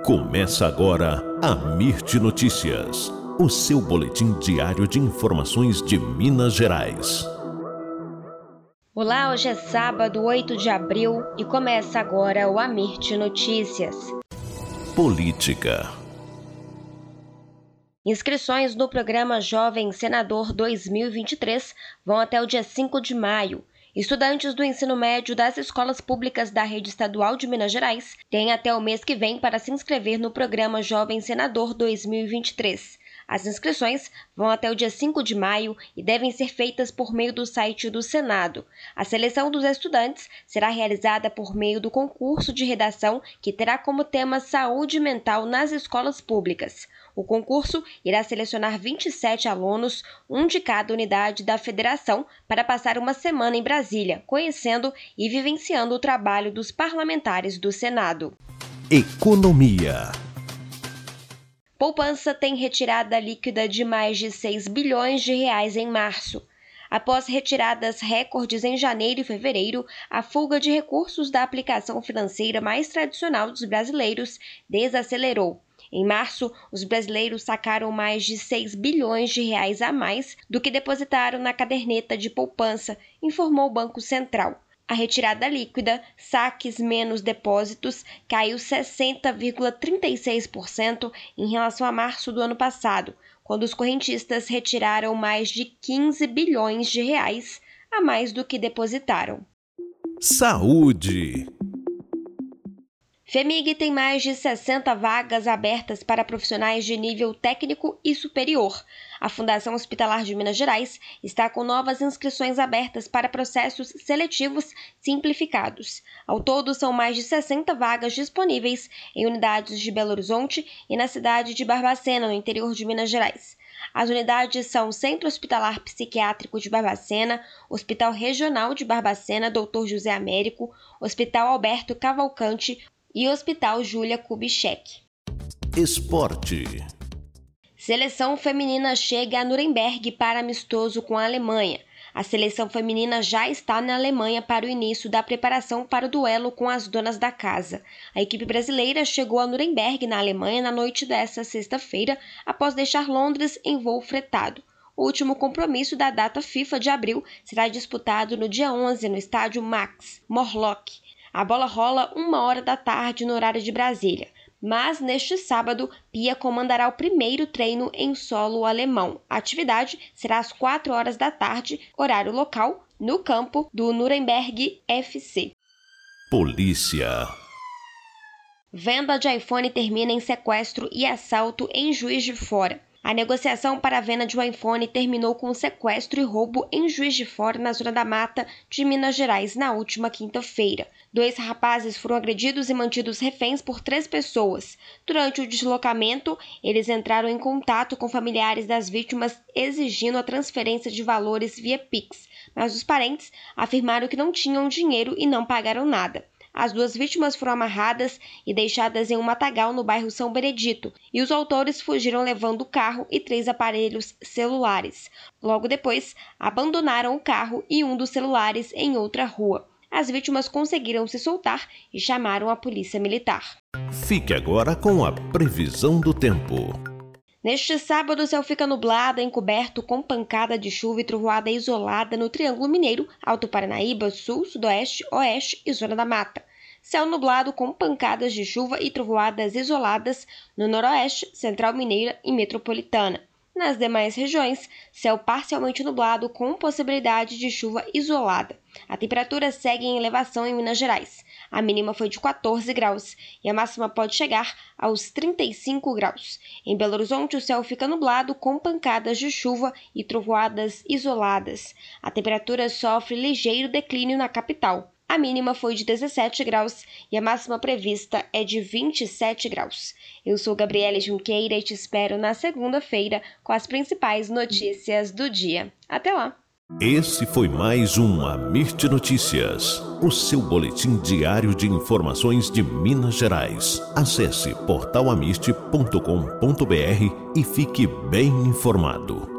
Começa agora a Mirte Notícias, o seu boletim diário de informações de Minas Gerais. Olá, hoje é sábado, 8 de abril e começa agora o Mirte Notícias. Política. Inscrições no programa Jovem Senador 2023 vão até o dia 5 de maio. Estudantes do ensino médio das escolas públicas da rede estadual de Minas Gerais têm até o mês que vem para se inscrever no programa Jovem Senador 2023. As inscrições vão até o dia 5 de maio e devem ser feitas por meio do site do Senado. A seleção dos estudantes será realizada por meio do concurso de redação, que terá como tema saúde mental nas escolas públicas. O concurso irá selecionar 27 alunos, um de cada unidade da federação, para passar uma semana em Brasília, conhecendo e vivenciando o trabalho dos parlamentares do Senado. Economia. Poupança tem retirada líquida de mais de 6 bilhões de reais em março. Após retiradas recordes em janeiro e fevereiro, a fuga de recursos da aplicação financeira mais tradicional dos brasileiros desacelerou. Em março, os brasileiros sacaram mais de 6 bilhões de reais a mais do que depositaram na caderneta de poupança, informou o Banco Central. A retirada líquida, saques menos depósitos, caiu 60,36% em relação a março do ano passado, quando os correntistas retiraram mais de 15 bilhões de reais a mais do que depositaram. Saúde. FEMIG tem mais de 60 vagas abertas para profissionais de nível técnico e superior. A Fundação Hospitalar de Minas Gerais está com novas inscrições abertas para processos seletivos simplificados. Ao todo, são mais de 60 vagas disponíveis em unidades de Belo Horizonte e na cidade de Barbacena, no interior de Minas Gerais. As unidades são o Centro Hospitalar Psiquiátrico de Barbacena, Hospital Regional de Barbacena, Dr. José Américo, Hospital Alberto Cavalcante e Hospital Júlia Kubitschek. Esporte. Seleção feminina chega a Nuremberg para amistoso com a Alemanha. A seleção feminina já está na Alemanha para o início da preparação para o duelo com as donas da casa. A equipe brasileira chegou a Nuremberg, na Alemanha, na noite desta sexta-feira, após deixar Londres em voo fretado. O último compromisso da data FIFA de abril será disputado no dia 11 no estádio Max Morlock. A bola rola 13h no horário de Brasília. Mas, neste sábado, Pia comandará o primeiro treino em solo alemão. A atividade será às 16h, horário local, no campo do Nuremberg FC. Polícia. Venda de iPhone termina em sequestro e assalto em Juiz de Fora. A negociação para a venda de um iPhone terminou com sequestro e roubo em Juiz de Fora, na Zona da Mata de Minas Gerais, na última quinta-feira. 2 rapazes foram agredidos e mantidos reféns por 3 pessoas. Durante o deslocamento, eles entraram em contato com familiares das vítimas exigindo a transferência de valores via Pix, mas os parentes afirmaram que não tinham dinheiro e não pagaram nada. As 2 vítimas foram amarradas e deixadas em um matagal no bairro São Benedito, e os autores fugiram levando o carro e 3 aparelhos celulares. Logo depois, abandonaram o carro e um dos celulares em outra rua. As vítimas conseguiram se soltar e chamaram a polícia militar. Fique agora com a previsão do tempo. Neste sábado, o céu fica nublado, encoberto com pancada de chuva e trovoada isolada no Triângulo Mineiro, Alto Paranaíba, Sul, Sudoeste, Oeste e Zona da Mata. Céu nublado com pancadas de chuva e trovoadas isoladas no Noroeste, Central Mineira e Metropolitana. Nas demais regiões, céu parcialmente nublado com possibilidade de chuva isolada. A temperatura segue em elevação em Minas Gerais. A mínima foi de 14 graus e a máxima pode chegar aos 35 graus. Em Belo Horizonte, o céu fica nublado com pancadas de chuva e trovoadas isoladas. A temperatura sofre ligeiro declínio na capital. A mínima foi de 17 graus e a máxima prevista é de 27 graus. Eu sou Gabriela Junqueira e te espero na segunda-feira com as principais notícias do dia. Até lá! Esse foi mais um Mirte Notícias, o seu boletim diário de informações de Minas Gerais. Acesse portalamirte.com.br e fique bem informado.